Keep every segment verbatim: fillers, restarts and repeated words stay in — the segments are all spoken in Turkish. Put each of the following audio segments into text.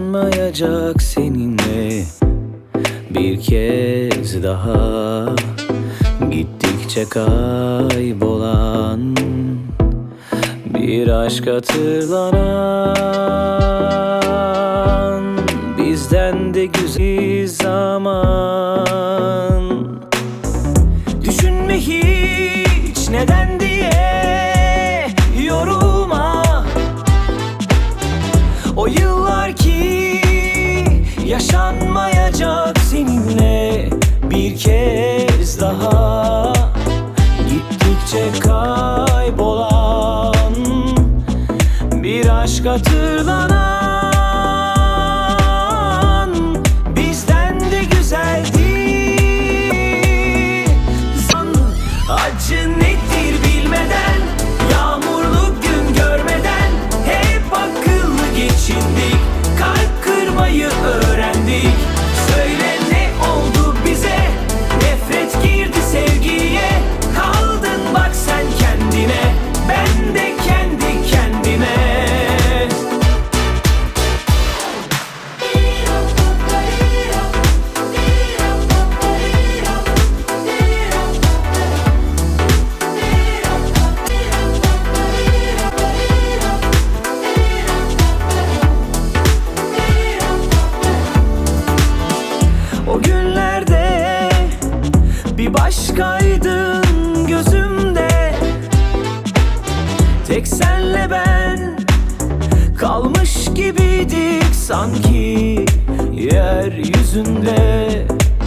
yaşanmayacak seninle bir kez daha. Gittikçe kaybolan bir aşk hatırlanan, bizden de güzel zaman. Düşünme hiç neden diye yorulma. O yıllar ki yaşanmayacak seninle bir kez daha. Gittikçe kaybolan bir aşk hatırlanan, bizden de güzeldi. Zan acı nedir bilmeden, yağmurlu gün görmeden hep akıllı geçindik, kalp kırmayı öğrendik. Söyle ne oldu bize, nefret girdi sevgiye. Kaldın bak sen kendine, ben de kendi kendime. O günlerde bir başkaydın gözümde. Tek senle ben kalmış gibiydik sanki yeryüzünde.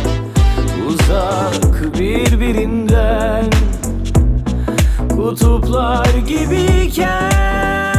Uzak birbirinden kutuplar gibiyken